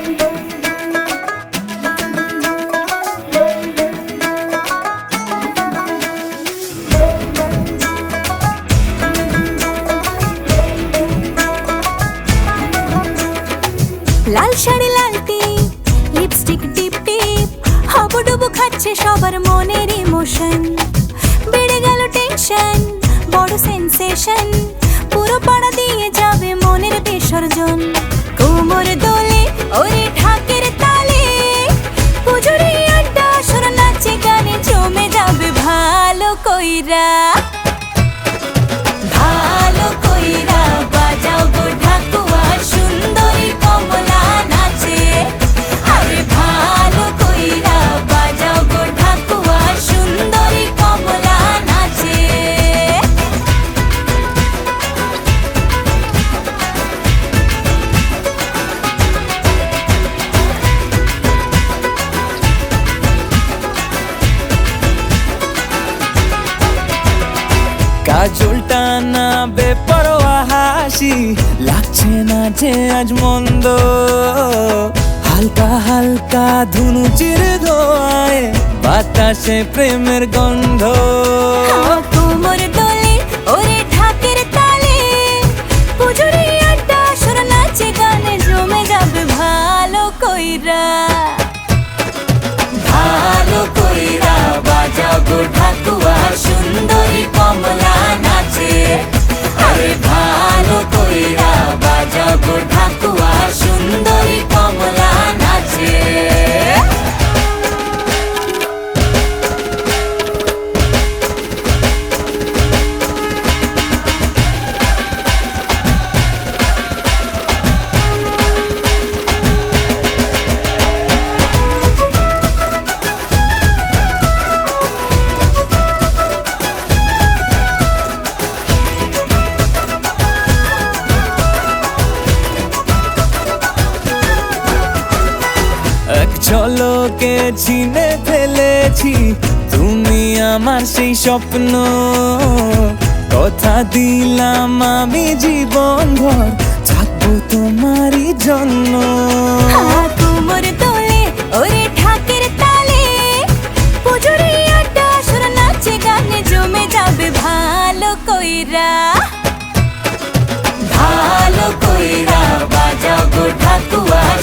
লাল শাড়ি লাল টিপ, lipstick টিপ টিপ, হাবুডুবু খাচ্ছে সবার মনের ইমোশন। বেড়ে গেল টেনশন, বড় সেন্সেশন, পুরো পাড়া দিয়ে যাবে মনের বিসর্জন। কোমর দোলে ওরে ঢাকের তালে, পুজোরে আড্ডা সুর নাচে গানে জমে যাবে ভালো কইরা। ভালো কইরা বাজাও গো ঢাকুয়া, সুন্দরী কমলা নাচে। আরে ভালো কইরা বাজাও গো ঢাকুয়া, সুন্দরী কমলা নাচে। কাজলটা না বেপরোয়া হাসি, লাগছে না যে আজ মন্দ। হালকা হালকা ধুনুচির ধোঁয়ায় বাতাসে প্রেমের গন্ধ। কোমর দোলে ওরে ঢাকের তালে, পুজোরে আড্ডা সুর নাচে গানে জমে যাবে ভালো কইরা। ভালো কইরা বাজাও গো ঢাকুয়া, সুন্দরী কমলা নাচে। আরে ভালো কইরা বাজাও গো ঢাকুয়া, সুন্দরী কমলা নাচে। এক ঝলকে চিনে ফেলেছি তুমি আমার সেই স্বপ্ন। কথা দিলাম আমি জীবন ভর থাকবো তোমারই জন্য। কোমর দোলে ওরে ঢাকের তালে, পুজোরে আড্ডা সুর নাচে গানে জমে যাবে ভালো কইরা। ভালো কইরা বাজাও গো ঢাকুয়া,